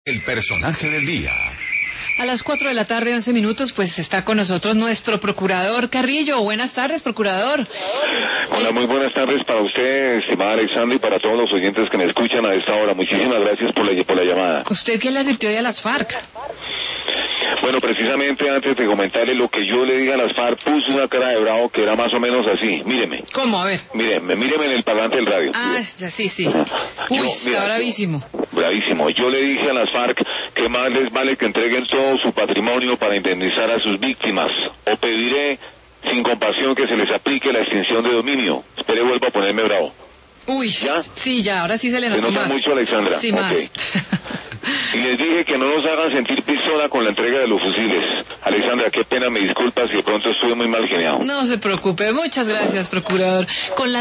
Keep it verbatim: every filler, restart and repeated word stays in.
El personaje del día. A las cuatro de la tarde, once minutos, pues está con nosotros nuestro procurador Carrillo. Buenas tardes, procurador. Hola, muy buenas tardes para usted, estimada Alexandra, y para todos los oyentes que me escuchan a esta hora. Muchísimas gracias por la, por la llamada. ¿Usted qué le advirtió hoy a las FARC? Bueno, precisamente antes de comentarle lo que yo le dije a las FARC, puso una cara de bravo que era más o menos así. Míreme. ¿Cómo? A ver. Míreme, míreme en el parlante del radio. Ah, ya sí, sí. Uy, Yo, está mira, bravísimo. Bravísimo. Yo le dije a las FARC que más les vale que entreguen todo su patrimonio para indemnizar a sus víctimas, o pediré sin compasión que se les aplique la extinción de dominio. Espere, vuelvo a ponerme bravo. Uy, ¿Ya? Sí, ya, ahora sí se le ¿Se notó nota más. mucho, Alexandra? Sí, Ok. más. Y les dije que no nos hagan sentir pistola con la entrega de los fusiles. Alexandra, qué pena, me disculpas si de pronto estuve muy mal geniado. No se preocupe, muchas gracias, procurador. Con la